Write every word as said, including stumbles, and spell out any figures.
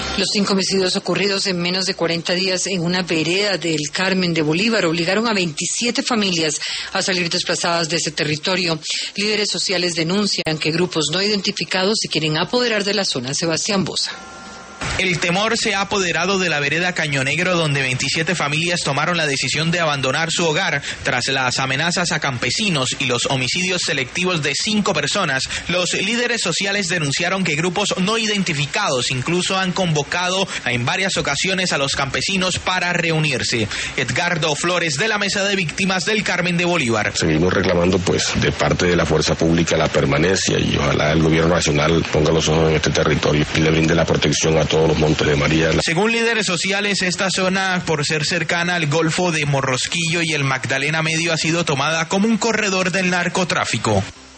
Los cinco homicidios ocurridos en menos de cuarenta días en una vereda del Carmen de Bolívar obligaron a veintisiete familias a salir desplazadas de ese territorio. Líderes sociales denuncian que grupos no identificados se quieren apoderar de la zona. Sebastián Boza. El temor se ha apoderado de la vereda Caño Negro, donde veintisiete familias tomaron la decisión de abandonar su hogar tras las amenazas a campesinos y los homicidios selectivos de cinco personas. Los líderes sociales denunciaron que grupos no identificados incluso han convocado en varias ocasiones a los campesinos para reunirse. Edgardo Flores, de la Mesa de Víctimas del Carmen de Bolívar. Seguimos reclamando pues de parte de la fuerza pública la permanencia y ojalá el gobierno nacional ponga los ojos en este territorio y le brinde la protección a todos los Montes de María. Según líderes sociales, esta zona, por ser cercana al Golfo de Morrosquillo y el Magdalena Medio, ha sido tomada como un corredor del narcotráfico.